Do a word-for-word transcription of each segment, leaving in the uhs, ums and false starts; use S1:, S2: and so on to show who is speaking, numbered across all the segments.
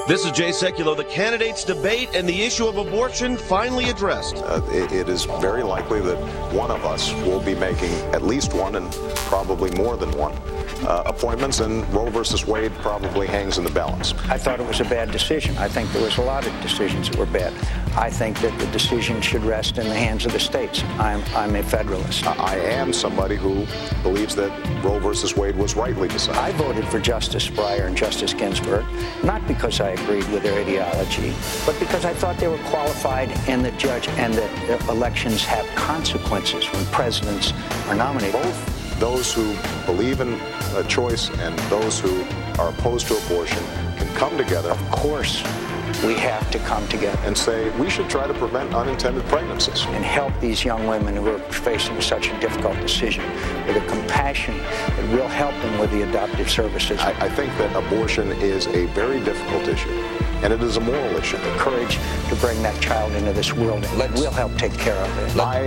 S1: This is Jay Sekulow. The candidates debate and the issue of abortion finally addressed.
S2: Uh, it, it is very likely that one of us will be making at least one and probably more than one uh, appointments, and Roe versus Wade probably hangs in the balance.
S3: I thought it was a bad decision. I think there was a lot of decisions that were bad. I think that the decision should rest in the hands of the states. I'm, I'm a federalist.
S2: I am somebody who believes that Roe versus Wade was rightly decided.
S3: I voted for Justice Breyer and Justice Ginsburg, not because I agreed with their ideology, but because I thought they were qualified and that judge and that elections have consequences when presidents are nominated.
S2: Both those who believe in a choice and those who are opposed to abortion can come together.
S3: Of course, we have to come together
S2: and say we should try to prevent unintended pregnancies
S3: and help these young women who are facing such a difficult decision with a compassion that will help them with the adoptive services.
S2: I, I think that abortion is a very difficult issue, and it is a moral issue.
S3: The courage to bring that child into this world and we'll help take care of it.
S2: I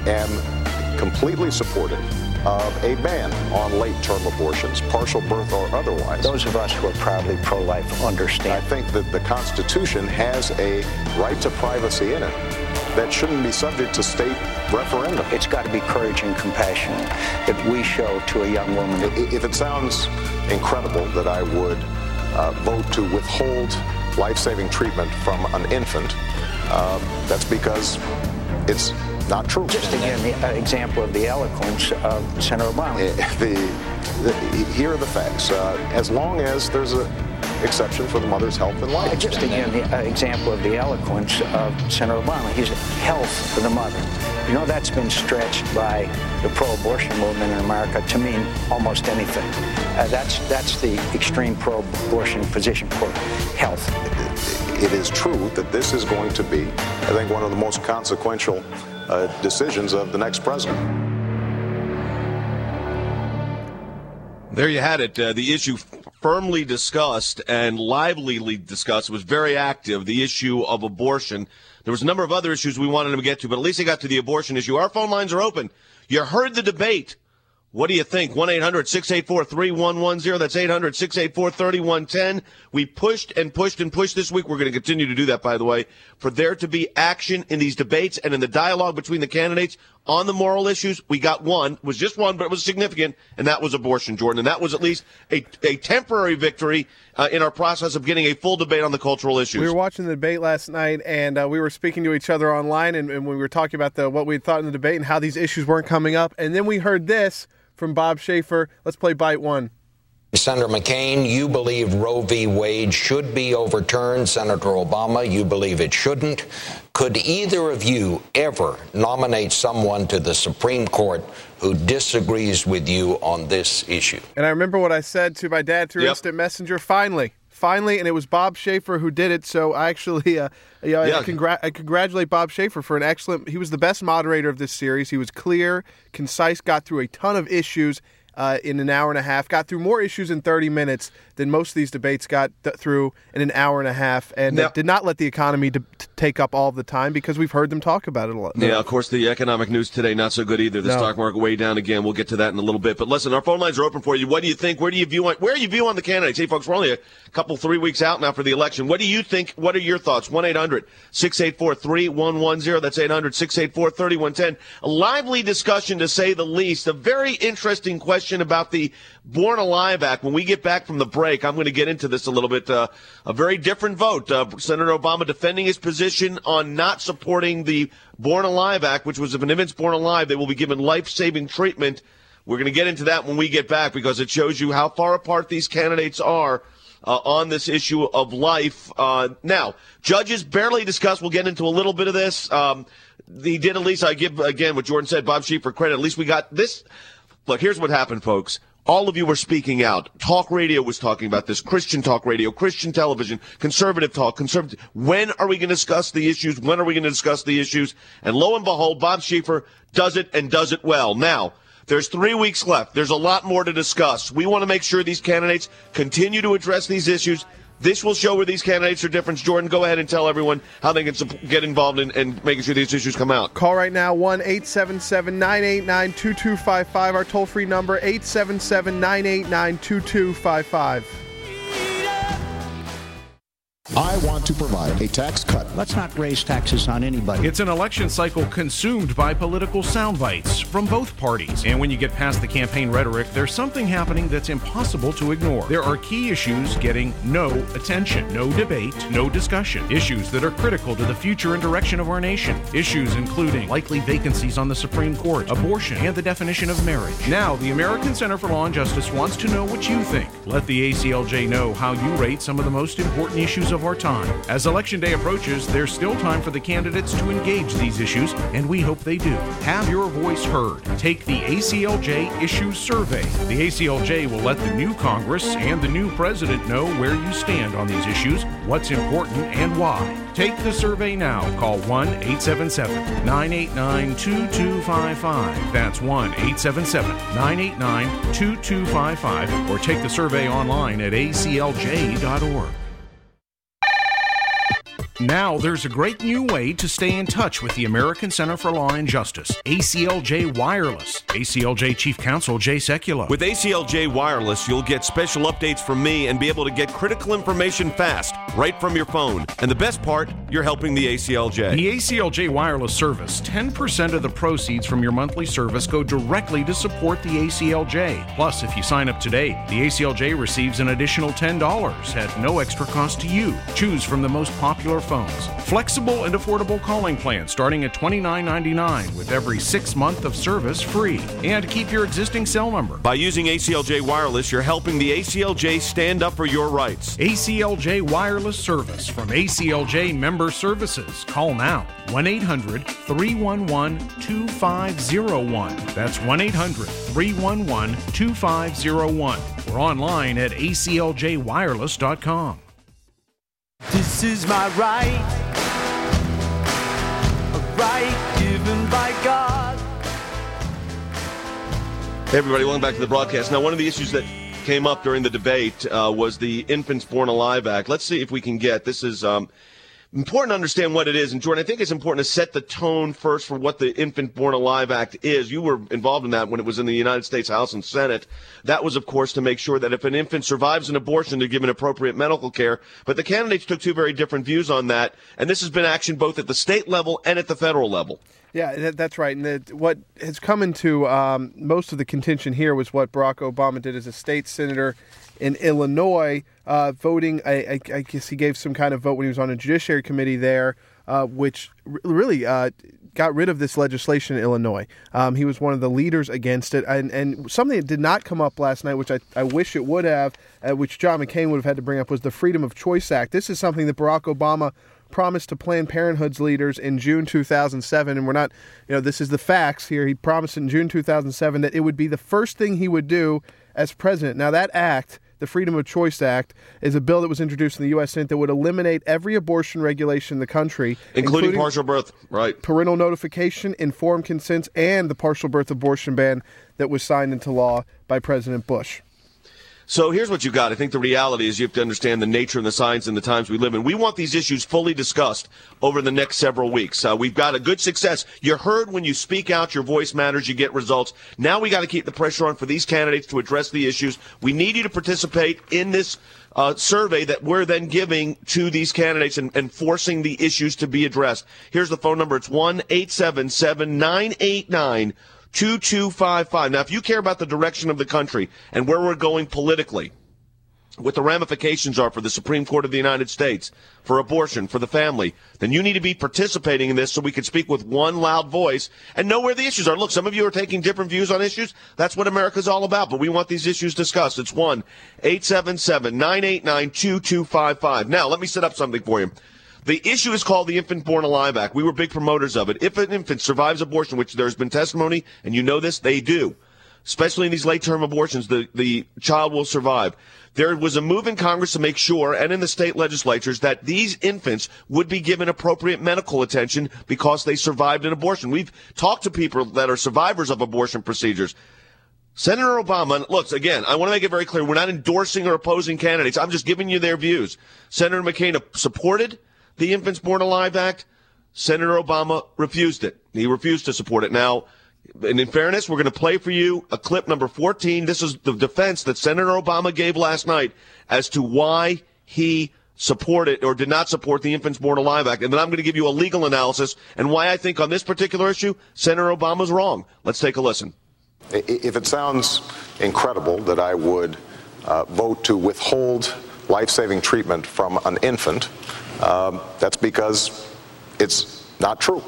S2: am completely supportive of a ban on late-term abortions, partial birth or otherwise.
S3: Those of us who are proudly pro-life understand.
S2: I think that the Constitution has a right to privacy in it that shouldn't be subject to state referendum.
S3: It's got to be courage and compassion that we show to a young woman.
S2: If it sounds incredible that I would uh, vote to withhold life-saving treatment from an infant, uh, that's because it's not true.
S3: Just again, the uh, example of the eloquence of Senator Obama.
S2: The, the, here are the facts. Uh, as long as there's an exception for the mother's health and life.
S3: Uh, just again, the uh, example of the eloquence of Senator Obama. He's health for the mother. You know, that's been stretched by the pro-abortion movement in America to mean almost anything. Uh, that's that's the extreme pro-abortion position for health.
S2: It, it is true that this is going to be, I think, one of the most consequential Uh, decisions of the next president.
S1: There you had it. Uh, the issue firmly discussed and livelily discussed. It was very active, the issue of abortion. There was a number of other issues we wanted to get to, but at least they got to the abortion issue. Our phone lines are open. You heard the debate. What do you think? one eight hundred six eight four three one one zero. That's eight hundred six eight four three one one zero. We pushed and pushed and pushed this week. We're going to continue to do that, by the way, for there to be action in these debates and in the dialogue between the candidates on the moral issues. We got one. It was just one, but it was significant, and that was abortion, Jordan. And that was at least a, a temporary victory uh, in our process of getting a full debate on the cultural issues.
S4: We were watching the debate last night, and uh, we were speaking to each other online, and, and we were talking about the what we thought in the debate and how these issues weren't coming up. And then we heard this from Bob Schaefer. Let's play bite one.
S5: Senator McCain, you believe Roe v. Wade should be overturned. Senator Obama, you believe it shouldn't. Could either of you ever nominate someone to the Supreme Court who disagrees with you on this issue?
S4: And I remember what I said to my dad through
S1: Yep.
S4: Instant Messenger. Finally. Finally, and it was Bob Schaefer who did it. So I actually, uh, you know,
S1: Yeah.
S4: I, congr- I congratulate Bob Schaefer for an excellent. He was the best moderator of this series. He was clear, concise, got through a ton of issues uh, in an hour and a half. Got through more issues in thirty minutes than most of these debates got th- through in an hour and a half, and
S1: Now-
S4: it did not let the economy de- t- take up all of the time because we've heard them talk about it a lot.
S1: Yeah, of course, the economic news today, not so good either. The
S4: No.
S1: stock market way down again. We'll get to that in a little bit. But listen, our phone lines are open for you. What do you think? Where do you view on, where are you view on the candidates? Hey, folks, we're only a couple, three weeks out now for the election. What do you think? What are your thoughts? one eight hundred six eight four three one one zero. That's eight hundred six eight four three one one zero. A lively discussion, to say the least. A very interesting question about the Born Alive Act. When we get back from the break, I'm going to get into this a little bit. Uh, a very different vote. Uh, Senator Obama defending his position on not supporting the Born Alive Act, which was if an infant's born alive, they will be given life-saving treatment. We're going to get into that when we get back because it shows you how far apart these candidates are uh, on this issue of life. Uh, now, judges barely discussed. We'll get into a little bit of this. Um, he did at least, I give, again, what Jordan said, Bob Schaefer credit. At least we got this. Look, here's what happened, folks. All of you were speaking out. Talk radio was talking about this. Christian talk radio, Christian television, conservative talk, conservative. When are we going to discuss the issues? When are we going to discuss the issues? And lo and behold, Bob Schaefer does it and does it well. Now, there's three weeks left. There's a lot more to discuss. We want to make sure these candidates continue to address these issues. This will show where these candidates are different. Jordan, go ahead and tell everyone how they can get involved in, in making sure these issues come out.
S4: Call right now, one eight seven seven nine eight nine two two five five. Our toll-free number, eight seven seven nine eight nine two two five five.
S6: I want to provide a tax cut.
S3: Let's not raise taxes on anybody.
S7: It's an election cycle consumed by political sound bites from both parties. And when you get past the campaign rhetoric, there's something happening that's impossible to ignore. There are key issues getting no attention, no debate, no discussion. Issues that are critical to the future and direction of our nation. Issues including likely vacancies on the Supreme Court, abortion, and the definition of marriage. Now, the American Center for Law and Justice wants to know what you think. Let the A C L J know how you rate some of the most important issues of our time. As Election Day approaches, there's still time for the candidates to engage these issues, and we hope they do. Have your voice heard. Take the A C L J Issues Survey. The A C L J will let the new Congress and the new president know where you stand on these issues, what's important, and why. Take the survey now. Call one eight seven seven, nine eight nine, two two five five. That's one eight seven seven, nine eight nine, two two five five. Or take the survey online at A C L J dot org. Now there's a great new way to stay in touch with the American Center for Law and Justice, A C L J Wireless. A C L J Chief Counsel Jay Sekulow.
S1: With A C L J Wireless, you'll get special updates from me and be able to get critical information fast, right from your phone. And the best part, you're helping the A C L J.
S7: The A C L J Wireless service, ten percent of the proceeds from your monthly service go directly to support the A C L J. Plus, if you sign up today, the A C L J receives an additional ten dollars at no extra cost to you. Choose from the most popular phones. Flexible and affordable calling plans starting at twenty-nine ninety-nine with every six month of service free. And keep your existing cell number.
S1: By using A C L J Wireless, you're helping the A C L J stand up for your rights.
S7: A C L J Wireless Service from A C L J Member Services. Call now. one eight hundred, three one one, two five zero one. That's one eight hundred, three one one, two five zero one. Or online at A C L J wireless dot com.
S8: This is my right, a right given by God.
S1: Hey everybody, welcome back to the broadcast. Now, one of the issues that came up during the debate uh, was the Infants Born Alive Act. Let's see if we can get, this is um, important to understand what it is. And Jordan, I think it's important to set the tone first for what the Infant Born Alive Act is. You were involved in that when it was in the United States House and Senate. That was, of course, to make sure that if an infant survives an abortion, they're given appropriate medical care. But the candidates took two very different views on that. And this has been action both at the state level and at the federal level.
S4: Yeah, that, that's right. And the, what has come into um, most of the contention here was what Barack Obama did as a state senator in Illinois, uh, voting. I, I, I guess he gave some kind of vote when he was on a judiciary committee there, uh, which r- really uh, got rid of this legislation in Illinois. Um, he was one of the leaders against it. And, and something that did not come up last night, which I, I wish it would have, uh, which John McCain would have had to bring up, was the Freedom of Choice Act. This is something that Barack Obama promised to Planned Parenthood's leaders in June two thousand seven, and we're not, you know, this is the facts here. He promised in June two thousand seven that it would be the first thing he would do as president. Now, that act, the Freedom of Choice Act, is a bill that was introduced in the U S Senate that would eliminate every abortion regulation in the country,
S1: including, including partial birth, right?
S4: Parental notification, informed consents, and the partial birth abortion ban that was signed into law by President Bush.
S1: So here's what you've got. I think the reality is you have to understand the nature and the science and the times we live in. We want these issues fully discussed over the next several weeks. Uh, we've got a good success. You're heard when you speak out. Your voice matters. You get results. Now we got to keep the pressure on for these candidates to address the issues. We need you to participate in this uh, survey that we're then giving to these candidates and, and forcing the issues to be addressed. Here's the phone number. It's one eight seven seven, nine eight nine, two two five five. Now, if you care about the direction of the country and where we're going politically, what the ramifications are for the Supreme Court of the United States, for abortion, for the family, then you need to be participating in this so we can speak with one loud voice and know where the issues are. Look, some of you are taking different views on issues. That's what America's all about, but we want these issues discussed. It's one eight seven seven, nine eight nine, two two five five. Now, let me set up something for you. The issue is called the Infant Born Alive Act. We were big promoters of it. If an infant survives abortion, which there's been testimony, and you know this, they do, especially in these late-term abortions, the, the child will survive. There was a move in Congress to make sure, and in the state legislatures, that these infants would be given appropriate medical attention because they survived an abortion. We've talked to people that are survivors of abortion procedures. Senator Obama, look, again, I want to make it very clear, we're not endorsing or opposing candidates. I'm just giving you their views. Senator McCain supported the Infants Born Alive Act. Senator Obama refused it. He refused to support it. Now, and in fairness, we're going to play for you a clip number fourteen. This is the defense that Senator Obama gave last night as to why he supported or did not support the Infants Born Alive Act. And then I'm going to give you a legal analysis and why I think on this particular issue, Senator Obama's wrong. Let's take a listen.
S2: If it sounds incredible that I would uh, vote to withhold life-saving treatment from an infant, um, that's because it's not true.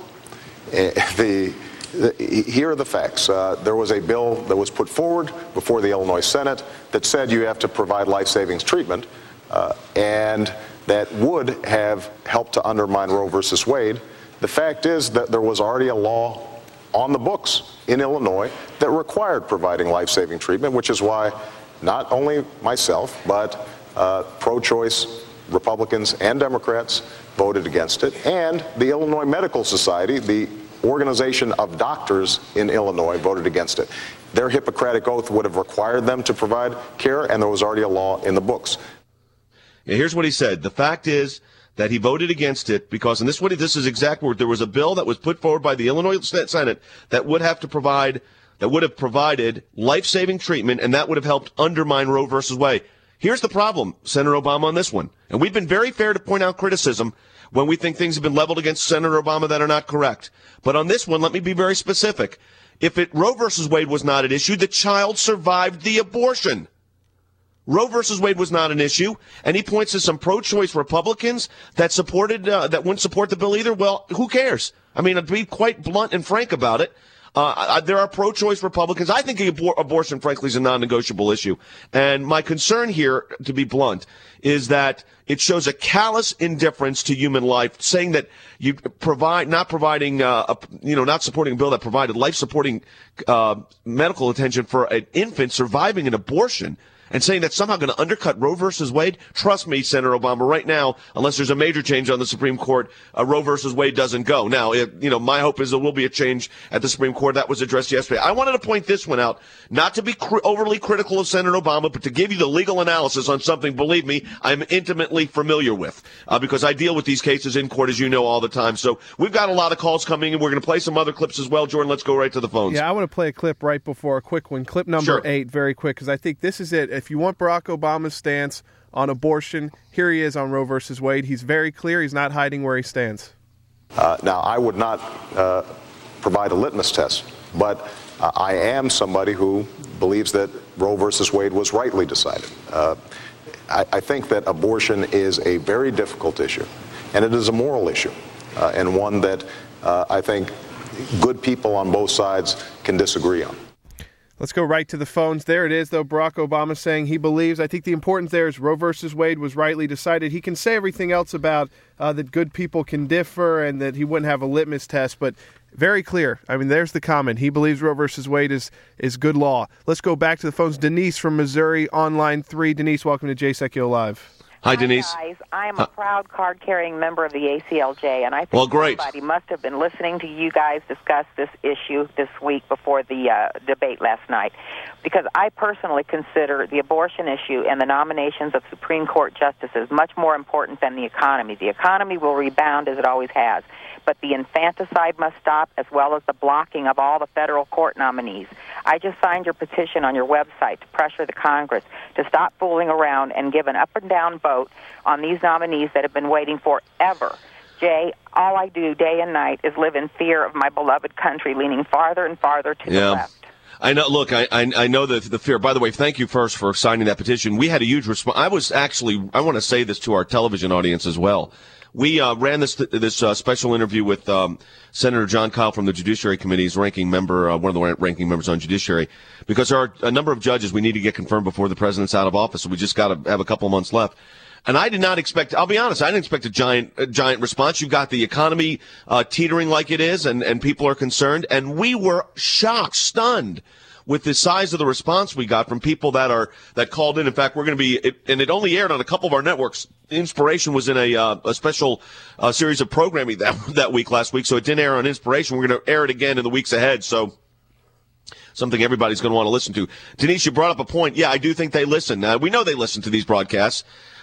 S2: The, the, here are the facts. Uh, there was a bill that was put forward before the Illinois Senate that said you have to provide life-saving treatment, uh, and that would have helped to undermine Roe versus Wade. The fact is that there was already a law on the books in Illinois that required providing life-saving treatment, which is why not only myself, but uh, pro-choice Republicans and Democrats voted against it, and the Illinois Medical Society, the organization of doctors in Illinois, voted against it. Their Hippocratic oath would have required them to provide care, and there was already a law in the books.
S1: Yeah, here's what he said. The fact is that he voted against it because, and this, what he, this is exact word, there was a bill that was put forward by the Illinois Senate that would have to provide, that would have provided life-saving treatment, and that would have helped undermine Roe versus Wade. Here's the problem, Senator Obama, on this one. And we've been very fair to point out criticism when we think things have been leveled against Senator Obama that are not correct. But on this one, let me be very specific. If it Roe versus Wade was not an issue, the child survived the abortion. Roe versus Wade was not an issue, and he points to some pro-choice Republicans that supported uh, that wouldn't support the bill either. Well, who cares? I mean, to be quite blunt and frank about it, uh, I, there are pro-choice Republicans. I think abor- abortion, frankly, is a non-negotiable issue. And my concern here, to be blunt, is that it shows a callous indifference to human life, saying that you provide, not providing, uh, a, you know, not supporting a bill that provided life-supporting uh, medical attention for an infant surviving an abortion, and saying that's somehow going to undercut Roe versus Wade. Trust me, Senator Obama, right now, unless there's a major change on the Supreme Court, uh, Roe versus Wade doesn't go. Now, it, you know, my hope is there will be a change at the Supreme Court. That was addressed yesterday. I wanted to point this one out, not to be cr- overly critical of Senator Obama, but to give you the legal analysis on something, believe me, I'm intimately familiar with, uh, because I deal with these cases in court, as you know, all the time. So we've got a lot of calls coming in. We're going to play some other clips as well. Jordan, let's go right to the phones.
S4: Yeah, I want to play a clip right before a quick one. Clip number
S1: Sure.
S4: eight, very quick, because I think this is it. If you want Barack Obama's stance on abortion, here he is on Roe versus Wade. He's very clear. He's not hiding where he stands.
S2: Uh, now, I would not uh, provide a litmus test, but uh, I am somebody who believes that Roe versus Wade was rightly decided. Uh, I, I think that abortion is a very difficult issue, and it is a moral issue, uh, and one that uh, I think good people on both sides can disagree on.
S4: Let's go right to the phones. There it is, though. Barack Obama saying he believes. I think the importance there is Roe versus Wade was rightly decided. He can say everything else about uh, that good people can differ and that he wouldn't have a litmus test, but very clear. I mean, there's the comment. He believes Roe versus Wade is, is good law. Let's go back to the phones. Denise from Missouri on line three. Denise, welcome to J S E C U Live.
S1: Hi, Denise.
S9: Hi, guys. I am a proud card-carrying member of the A C L J, and I think
S1: well, great.
S9: somebody must have been listening to you guys discuss this issue this week before the uh, debate last night, because I personally consider the abortion issue and the nominations of Supreme Court justices much more important than the economy. The economy will rebound as it always has, but the infanticide must stop, as well as the blocking of all the federal court nominees. I just signed your petition on your website to pressure the Congress to stop fooling around and give an up-and-down vote on these nominees that have been waiting forever. Jay, all I do day and night is live in fear of my beloved country leaning farther and farther to
S1: yeah.
S9: the left.
S1: I know. Look, I, I I know the the fear. By the way, thank you first for signing that petition. We had a huge response. I was actually, I want to say this to our television audience as well. We uh, ran this this uh, special interview with um, Senator John Kyle from the Judiciary Committee's ranking member, uh, one of the ranking members on Judiciary, because there are a number of judges we need to get confirmed before the president's out of office. So we just got to have a couple of months left. And I did not expect, I'll be honest, I didn't expect a giant a giant response. You've got the economy uh, teetering like it is, and, and people are concerned. And we were shocked, stunned with the size of the response we got from people that are that called in. In fact, we're going to be, it, and it only aired on a couple of our networks. Inspiration was in a uh, a special uh, series of programming that that week last week, so it didn't air on Inspiration. We're going to air it again in the weeks ahead. So something everybody's going to want to listen to. Denise, you brought up a point. Yeah, I do think they listen. Uh, we know they listen to these broadcasts.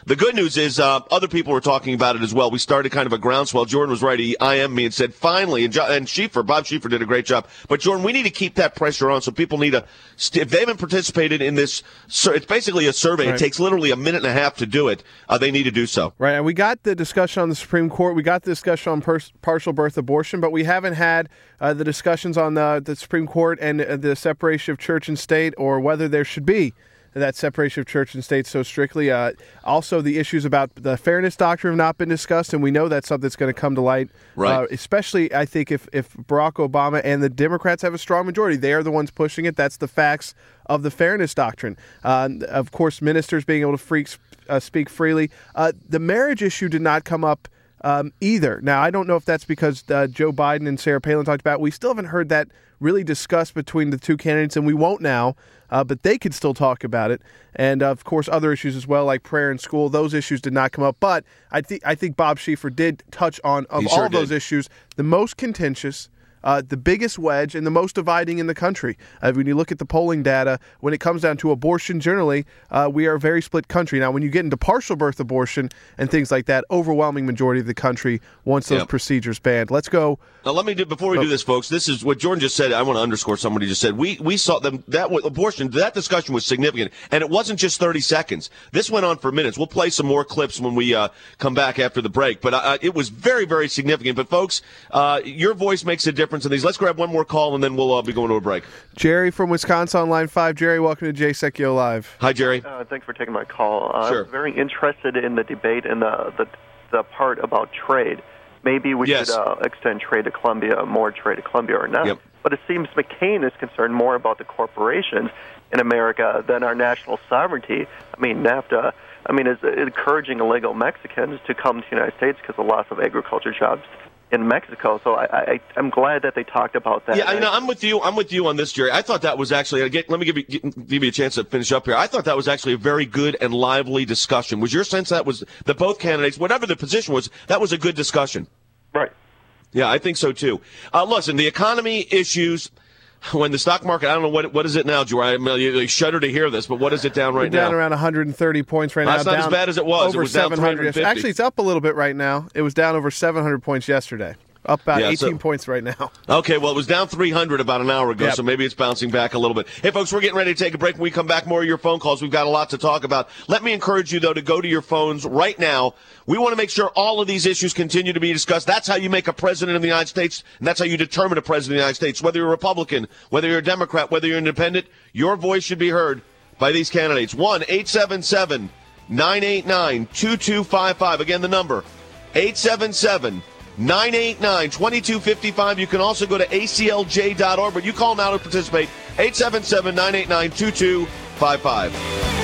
S1: The good news is uh, other people were talking about it as well. We started kind of a groundswell. Jordan was right. He I M'd me and said, finally, and, jo- and Schieffer, Bob Schieffer did a great job. But, Jordan, we need to keep that pressure on so people need to, st- if they haven't participated in this, sur- it's basically a survey.
S4: Right.
S1: It takes literally a minute and a half to do it. Uh, they need to do so.
S4: Right, and we got the discussion on the Supreme Court. We got the discussion on pers- partial birth abortion, but we haven't had uh, the discussions on the, the Supreme Court and uh, the separation of church and state, or whether there should be that separation of church and state so strictly. Uh, also, the issues about the fairness doctrine have not been discussed, and we know that's something that's going to come to light.
S1: Right.
S4: Uh, especially, I think, if, if Barack Obama and the Democrats have a strong majority. They are the ones pushing it. That's the facts of the fairness doctrine. Uh, of course, ministers being able to free, uh, speak freely. Uh, the marriage issue did not come up um, either. Now, I don't know if that's because uh, Joe Biden and Sarah Palin talked about it. We still haven't heard that really discussed between the two candidates, and we won't now. Uh, but they could still talk about it. And, uh, of course, other issues as well, like prayer in school. Those issues did not come up. But I, th- I think Bob Schieffer did touch on, of
S1: He
S4: all
S1: sure
S4: of those
S1: did.
S4: issues, the most contentious, uh, the biggest wedge, and the most dividing in the country. Uh, when you look at the polling data, when it comes down to abortion generally, uh, we are a very split country. Now, when you get into partial birth abortion and things like that, overwhelming majority of the country wants those
S1: Yep.
S4: procedures banned. Let's go.
S1: Now, let me do, before we do this, folks, this is what Jordan just said. I want to underscore somebody just said. We we saw them, that was, abortion, that discussion was significant. And it wasn't just thirty seconds. This went on for minutes. We'll play some more clips when we uh, come back after the break. But uh, it was very, very significant. But, folks, uh, your voice makes a difference in these. Let's grab one more call, and then we'll uh, be going to a break.
S4: Jerry from Wisconsin on line five. Jerry, welcome to J Secchio Live.
S1: Hi, Jerry.
S10: Uh, thanks for taking my call. Uh,
S1: Sure.
S10: I was very interested in the debate and the, the, the part about trade. Maybe we
S1: Yes.
S10: should uh, extend trade to Colombia, more trade to Colombia or not.
S1: Yep.
S10: But it seems McCain is concerned more about the corporations in America than our national sovereignty. I mean, NAFTA, I mean, is encouraging illegal Mexicans to come to the United States because of loss of agriculture jobs in Mexico. So I, I, I'm glad that they talked about that.
S1: Yeah, I know. I'm with you. I'm with you on this, Jerry. I thought that was actually. Get, let me give you give you a chance to finish up here. I thought that was actually a very good and lively discussion. Was your sense that was that both candidates, whatever the position was, that was a good discussion?
S10: Right.
S1: Yeah, I think so too. Uh, listen, the economy issues. When the stock market, I don't know what what is it now, Joy. I mean, you shudder to hear this, but what is it down right
S4: We're down
S1: now?
S4: around one hundred thirty points right now.
S1: That's not
S4: down
S1: as bad as it was. It
S4: Over
S1: was down
S4: seven hundred.
S1: three hundred fifty.
S4: Actually, it's up a little bit right now. It was down over seven hundred points yesterday. Up about
S1: Yeah,
S4: eighteen
S1: so-
S4: points right now.
S1: Okay, well, it was down three hundred about an hour ago,
S4: Yep.
S1: so maybe it's bouncing back a little bit. Hey, folks, we're getting ready to take a break. When we come back, more of your phone calls. We've got a lot to talk about. Let me encourage you, though, to go to your phones right now. We want to make sure all of these issues continue to be discussed. That's how you make a president of the United States, and that's how you determine a president of the United States. Whether you're a Republican, whether you're a Democrat, whether you're independent, your voice should be heard by these candidates. one eight seven seven nine eight nine two two five five. Again, the number, eight seven seven nine eight nine two two five five. You can also go to A C L J dot org, but you call now to participate. eight seven seven nine eight nine two two five five.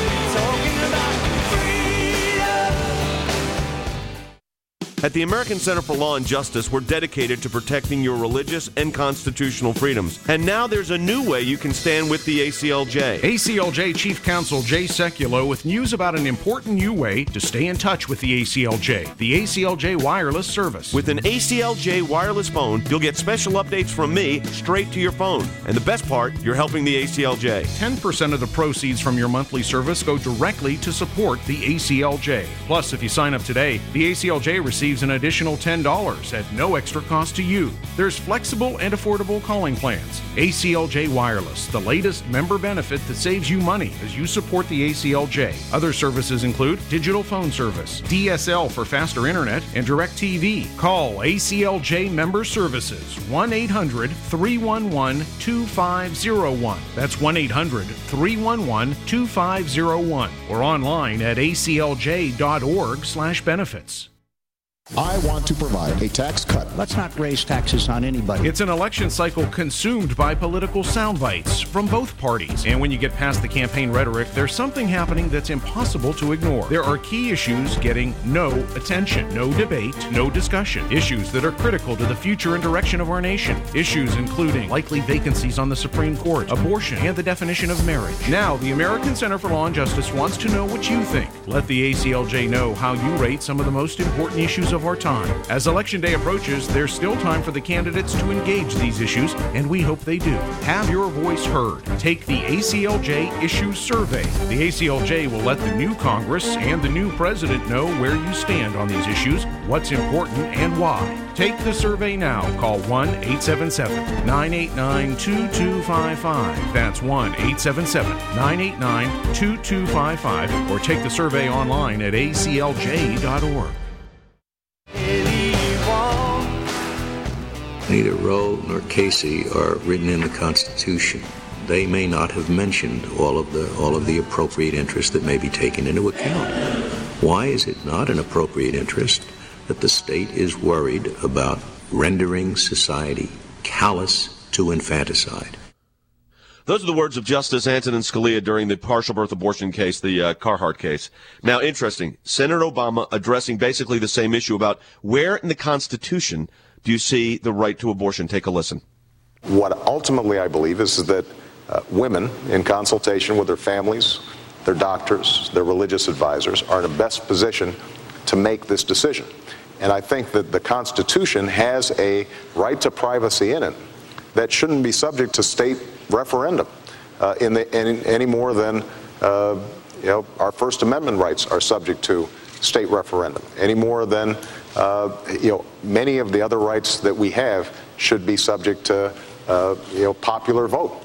S1: At the American Center for Law and Justice, we're dedicated to protecting your religious and constitutional freedoms. And now there's a new way you can stand with the A C L J.
S7: A C L J Chief Counsel Jay Sekulow with news about an important new way to stay in touch with the A C L J, the A C L J Wireless Service.
S1: With an A C L J wireless phone, you'll get special updates from me straight to your phone. And the best part, you're helping the A C L J.
S7: ten percent of the proceeds from your monthly service go directly to support the A C L J. Plus, if you sign up today, the A C L J receives an additional ten dollars at no extra cost to you. There's flexible and affordable calling plans. A C L J Wireless, the latest member benefit that saves you money as you support the A C L J. Other services include digital phone service, D S L for faster internet, and DirecTV. Call A C L J Member Services, one eight hundred three one one two five zero one. That's one eight hundred three one one two five zero one. Or online at A C L J dot org slash benefits.
S6: I want to provide a tax cut.
S3: Let's not raise taxes on anybody.
S7: It's an election cycle consumed by political sound bites from both parties. And when you get past the campaign rhetoric, there's something happening that's impossible to ignore. There are key issues getting no attention, no debate, no discussion. Issues that are critical to the future and direction of our nation. Issues including likely vacancies on the Supreme Court, abortion, and the definition of marriage. Now, the American Center for Law and Justice wants to know what you think. Let the A C L J know how you rate some of the most important issues of of our time. As Election Day approaches, there's still time for the candidates to engage these issues, and we hope they do. Have your voice heard. Take the A C L J Issues Survey. The A C L J will let the new Congress and the new president know where you stand on these issues, what's important, and why. Take the survey now. Call one eight seven seven, nine eight nine, two two five five. That's one eight seven seven, nine eight nine, two two five five. Or take the survey online at A C L J dot org.
S11: Neither Roe nor Casey are written in the Constitution. They may not have mentioned all of the all of the appropriate interests that may be taken into account. Why is it not an appropriate interest that the state is worried about rendering society callous to infanticide?
S1: Those are the words of Justice Antonin Scalia during the partial birth abortion case, the uh, Carhart case. Now, interesting, Senator Obama addressing basically the same issue about where in the Constitution do you see the right to abortion? Take a listen.
S2: What ultimately I believe is that uh, women, in consultation with their families, their doctors, their religious advisors, are in the best position to make this decision. And I think that the Constitution has a right to privacy in it that shouldn't be subject to state referendum uh, in the, any, any more than uh, you know, our First Amendment rights are subject to state referendum, any more than uh, you know, many of the other rights that we have should be subject to uh, you know, popular vote.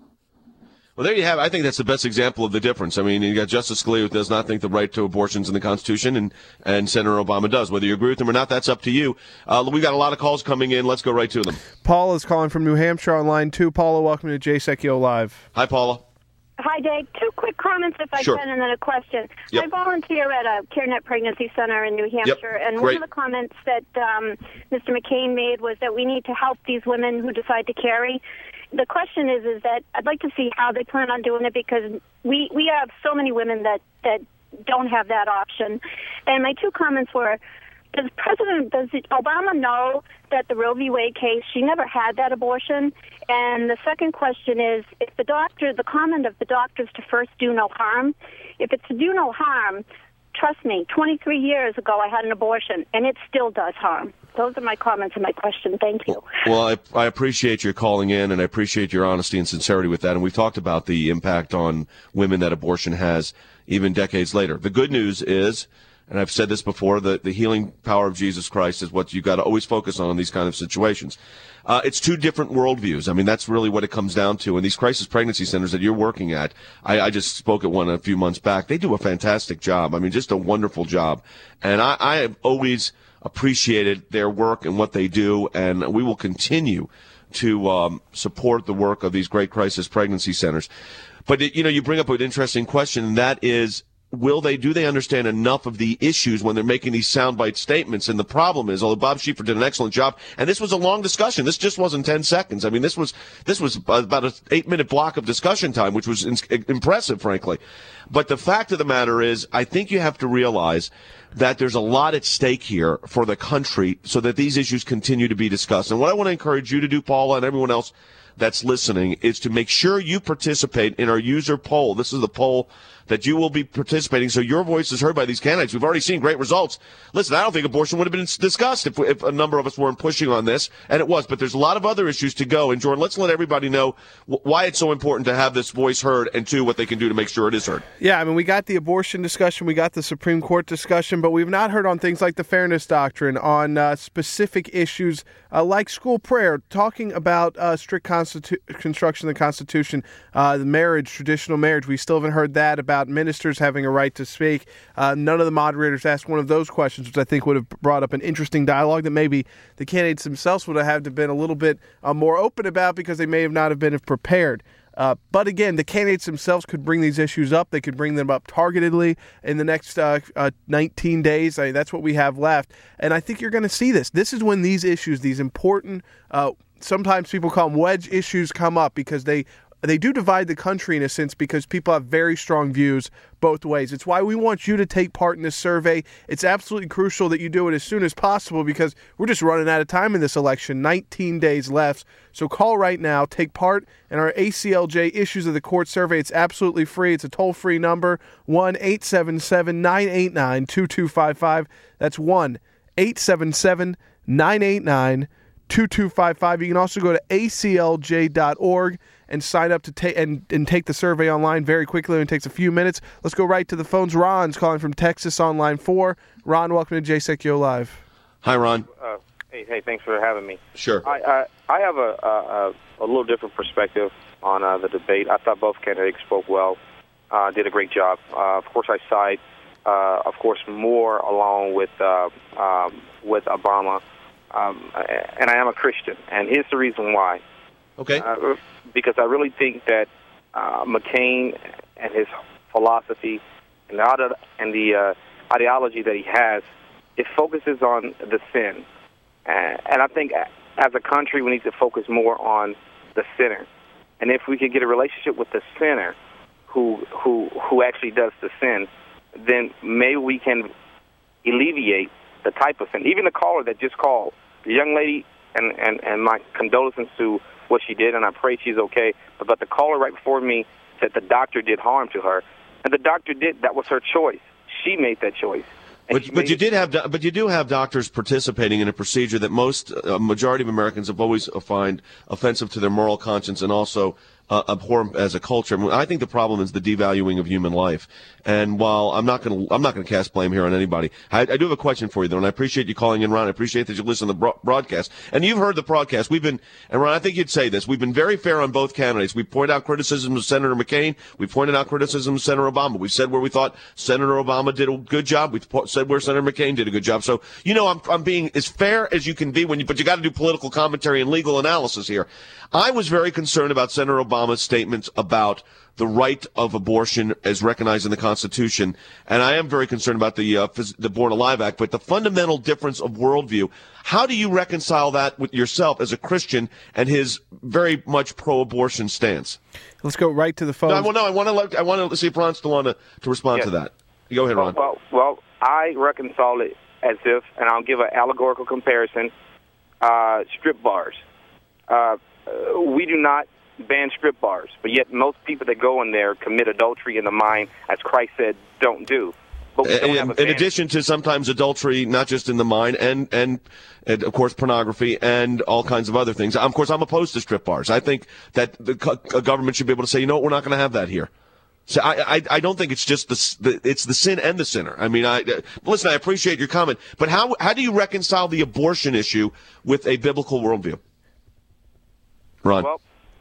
S1: Well, there you have it. I think that's the best example of the difference. I mean, you got Justice Scalia who does not think the right to abortion's in the Constitution, and, and Senator Obama does. Whether you agree with him or not, that's up to you. Uh, we've got a lot of calls coming in. Let's go right to them.
S4: Paula is calling from New Hampshire on line two. Paula, welcome to Jay Sekulow Live.
S1: Hi, Paula.
S12: Hi, Dave. Two quick comments, if I
S1: sure.
S12: can, and then a question.
S1: Yep.
S12: I volunteer at a CareNet Pregnancy Center in New Hampshire,
S1: yep.
S12: and
S1: Great.
S12: one of the comments that um, Mister McCain made was that we need to help these women who decide to carry. The question is, is that I'd like to see how they plan on doing it, because we, we have so many women that, that don't have that option. And my two comments were, does President, does Obama know that the Roe v. Wade case, she never had that abortion? And the second question is, if the doctor, the comment of the doctors to first do no harm, if it's to do no harm, trust me, twenty-three years ago I had an abortion, and it still does harm. Those are my comments and my question. Thank you.
S1: Well, I, I appreciate your calling in, and I appreciate your honesty and sincerity with that. And we've talked about the impact on women that abortion has even decades later. The good news is, and I've said this before, that the healing power of Jesus Christ is what you've got to always focus on in these kind of situations. Uh, it's two different worldviews. I mean, that's really what it comes down to. And these crisis pregnancy centers that you're working at, I, I just spoke at one a few months back. They do a fantastic job. I mean, just a wonderful job. And I, I have always appreciated their work and what they do, and we will continue to um, support the work of these great crisis pregnancy centers. But, it, you know, you bring up an interesting question, and that is, will they, do they understand enough of the issues when they're making these soundbite statements? And the problem is, although Bob Schieffer did an excellent job, and this was a long discussion. This just wasn't ten seconds. I mean, this was, this was about an eight minute block of discussion time, which was in, impressive, frankly. But the fact of the matter is, I think you have to realize that there's a lot at stake here for the country so that these issues continue to be discussed. And what I want to encourage you to do, Paula, and everyone else that's listening, is to make sure you participate in our user poll. This is the poll that you will be participating, so your voice is heard by these candidates. We've already seen great results. Listen, I don't think abortion would have been discussed if, if a number of us weren't pushing on this, and it was. But there's a lot of other issues to go. And, Jordan, let's let everybody know w- why it's so important to have this voice heard, and, two, what they can do to make sure it is heard.
S4: Yeah, I mean, we got the abortion discussion, we got the Supreme Court discussion, but we've not heard on things like the Fairness Doctrine, on uh, specific issues uh, like school prayer, talking about uh, strict constitu- construction of the Constitution, uh, the marriage, traditional marriage. We still haven't heard that, about ministers having a right to speak. Uh, none of the moderators asked one of those questions, which I think would have brought up an interesting dialogue that maybe the candidates themselves would have had to been a little bit uh, more open about, because they may have not have been prepared. Uh, but again, the candidates themselves could bring these issues up. They could bring them up targetedly in the next uh, uh, nineteen days. I mean, that's what we have left. And I think you're going to see this. This is when these issues, these important, uh, sometimes people call them wedge issues, come up, because they They do divide the country in a sense, because people have very strong views both ways. It's why we want you to take part in this survey. It's absolutely crucial that you do it as soon as possible, because we're just running out of time in this election. nineteen days left. So call right now. Take part in our A C L J Issues of the Court survey. It's absolutely free. It's a toll-free number, one eight seven seven, nine eight nine, two two five five. That's one eight seven seven, nine eight nine, two two five five. You can also go to A C L J dot org and sign up to take and, and take the survey online very quickly. It takes a few minutes. Let's go right to the phones. Ron's calling from Texas on line four. Ron, welcome to J S E C Yo Live.
S1: Hi, Ron.
S13: Uh, hey, hey, thanks for having me.
S1: Sure.
S13: I I, I have a, a a little different perspective on uh, the debate. I thought both candidates spoke well, uh, did a great job. Uh, of course, I side, uh, of course, more along with uh, um, with Obama, um, and I am a Christian, and here's the reason why.
S1: Okay.
S13: Uh, because I really think that uh, McCain and his philosophy and the, and the uh, ideology that he has, it focuses on the sin. Uh, and I think as a country we need to focus more on the sinner. And if we could get a relationship with the sinner who who who actually does the sin, then maybe we can alleviate the type of sin. Even the caller that just called, the young lady, and, and, and my condolences to what she did, and I pray she's okay. But, but the caller right before me said the doctor did harm to her, and the doctor did. That was her choice. She made that choice.
S1: But, but you did have, but you do have doctors participating in a procedure that most uh, majority of Americans have always find offensive to their moral conscience and also uh, abhorrent as a culture. I, mean, I think the problem is the devaluing of human life. And while I'm not going to, I'm not going to cast blame here on anybody. I, I do have a question for you though, and I appreciate you calling in, Ron. I appreciate that you listen to the bro- broadcast, and you've heard the broadcast. We've been, and Ron, I think you'd say this. We've been very fair on both candidates. We point out criticisms of Senator McCain. We pointed out criticisms of Senator Obama. We said where we thought Senator Obama did a good job. We said where Senator McCain did a good job. So you know, I'm I'm being as fair as you can be when you, but you got to do political commentary and legal analysis here. I was very concerned about Senator Obama's statements about the right of abortion as recognized in the Constitution, and I am very concerned about the uh, the Born Alive Act. But the fundamental difference of worldview, how do you reconcile that with yourself as a Christian and his very much pro-abortion stance?
S4: Let's go right to the phone.
S1: No, well, no, I want to let, I want to see if Ron still want to, to respond
S13: yes.
S1: to that. Go ahead, Ron.
S13: Well, well, well, I reconcile it as if, and I'll give an allegorical comparison, uh, strip bars. Uh, we do not ban strip bars, but yet most people that go in there commit adultery in the mind, as Christ said, don't do. But we don't
S1: in,
S13: have a
S1: in addition to sometimes adultery, not just in the mind, and, and and of course pornography and all kinds of other things. Of course, I'm opposed to strip bars. I think that the government should be able to say, you know what, we're not going to have that here. So I, I I don't think it's just the, the it's the sin and the sinner. I mean, I listen. I appreciate your comment, but how how do you reconcile the abortion issue with a biblical worldview, Ron?
S13: Well,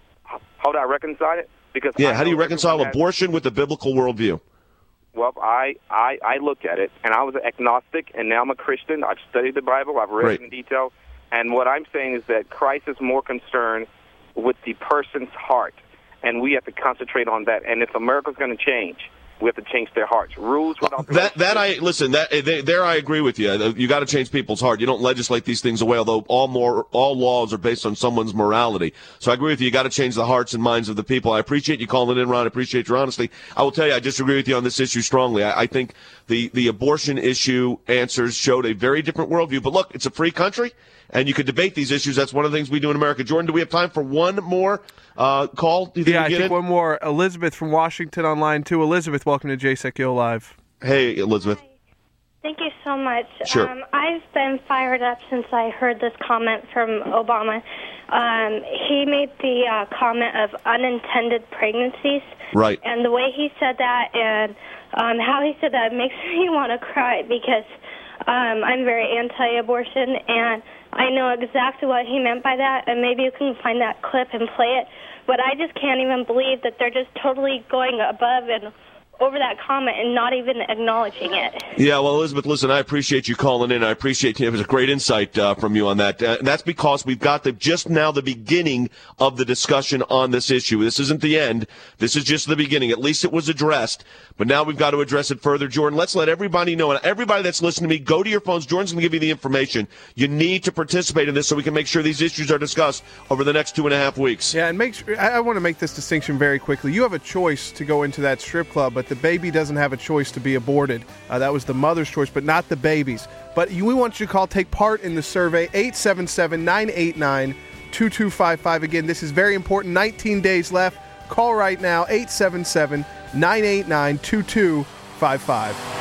S13: how do I reconcile it? Because
S1: yeah,
S13: I
S1: how do you reconcile
S13: has,
S1: abortion with the biblical worldview?
S13: Well, I, I I look at it, and I was an agnostic, and now I'm a Christian. I've studied the Bible. I've read
S1: Great.
S13: it in detail. And what I'm saying is that Christ is more concerned with the person's heart, and we have to concentrate on that. And if America's going to change, we have to change their hearts. Rules without
S1: that. That I listen. That they, there, I agree with you. You got to change people's heart. You don't legislate these things away. Although all more all laws are based on someone's morality. So I agree with you. You got to change the hearts and minds of the people. I appreciate you calling in, Ron. I appreciate your honesty. I will tell you, I disagree with you on this issue strongly. I, I think the the abortion issue answers showed a very different worldview. But look, it's a free country, and you could debate these issues. That's one of the things we do in America. Jordan, do we have time for one more uh, call? Do you think
S4: yeah,
S1: we
S4: I
S1: get
S4: think
S1: it?
S4: one more. Elizabeth from Washington on line two. Elizabeth, welcome to J S E C Yo Live.
S1: Hey, Elizabeth.
S14: Hi. Thank you so much.
S1: Sure.
S14: Um, I've been fired up since I heard this comment from Obama. Um, he made the uh, comment of unintended pregnancies.
S1: Right.
S14: And the way he said that and um, how he said that makes me want to cry because um, I'm very anti-abortion, and I know exactly what he meant by that, and maybe you can find that clip and play it. But I just can't even believe that they're just totally going above and over that comment and not even acknowledging it.
S1: Yeah, well, Elizabeth, listen, I appreciate you calling in. I appreciate you. It was a great insight uh, from you on that. Uh, and that's because we've got the, just now the beginning of the discussion on this issue. This isn't the end. This is just the beginning. At least it was addressed. But now we've got to address it further. Jordan, let's let everybody know. And everybody that's listening to me, go to your phones. Jordan's going to give you the information. You need to participate in this so we can make sure these issues are discussed over the next two and a half weeks.
S4: Yeah, and make sure, I, I want to make this distinction very quickly. You have a choice to go into that strip club, but the baby doesn't have a choice to be aborted. Uh, that was the mother's choice, but not the baby's. But you, we want you to call, take part in the survey, eight seven seven, nine eight nine, two two five five. Again, this is very important. nineteen days left. Call right now, eight seven seven, nine eight nine, two two five five.